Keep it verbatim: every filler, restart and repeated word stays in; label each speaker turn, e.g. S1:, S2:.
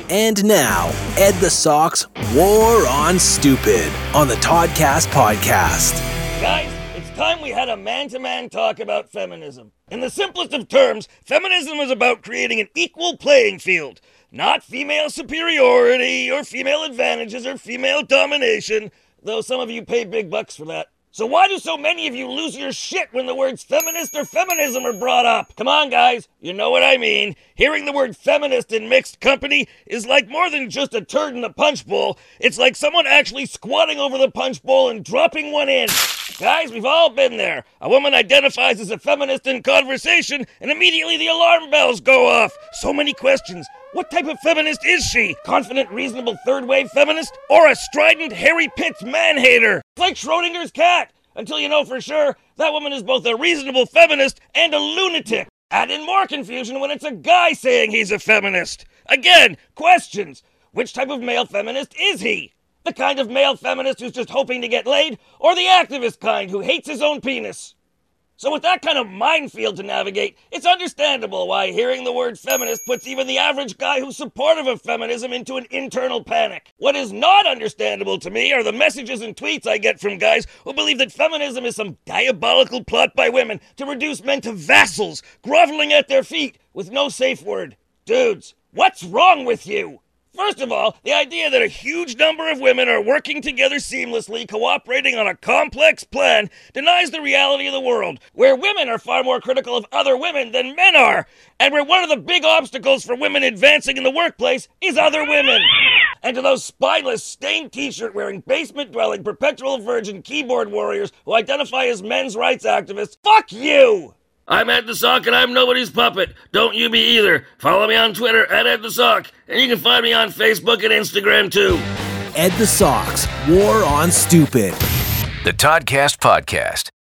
S1: And now, Ed the Sock's War on Stupid on the Toddcast podcast.
S2: Guys, it's time we had a man-to-man talk about feminism. In the simplest of terms, feminism is about creating an equal playing field. Not female superiority or female advantages or female domination, though some of you pay big bucks for that. So why do so many of you lose your shit when the words feminist or feminism are brought up? Come on, guys, you know what I mean. Hearing the word feminist in mixed company is like more than just a turd in the punch bowl. It's like someone actually squatting over the punch bowl and dropping one in. Guys, we've all been there. A woman identifies as a feminist in conversation, and immediately the alarm bells go off. So many questions. What type of feminist is she? Confident, reasonable, third-wave feminist? Or a strident, Harry Pitts man-hater? It's like Schrodinger's cat. Until you know for sure, that woman is both a reasonable feminist and a lunatic. Add in more confusion when it's a guy saying he's a feminist. Again, questions. Which type of male feminist is he? The kind of male feminist who's just hoping to get laid, or the activist kind who hates his own penis? So with that kind of minefield to navigate, it's understandable why hearing the word feminist puts even the average guy who's supportive of feminism into an internal panic. What is not understandable to me are the messages and tweets I get from guys who believe that feminism is some diabolical plot by women to reduce men to vassals, groveling at their feet with no safe word. Dudes, what's wrong with you? First of all, the idea that a huge number of women are working together seamlessly, cooperating on a complex plan, denies the reality of the world, where women are far more critical of other women than men are, and where one of the big obstacles for women advancing in the workplace is other women. And to those spineless, stained t-shirt-wearing, basement-dwelling, perpetual virgin keyboard warriors who identify as men's rights activists, fuck you! I'm Ed the Sock, and I'm nobody's puppet. Don't you be either. Follow me on Twitter, at Ed the Sock, and you can find me on Facebook and Instagram, too.
S1: Ed the Sock's War on Stupid.
S3: The Toddcast Podcast.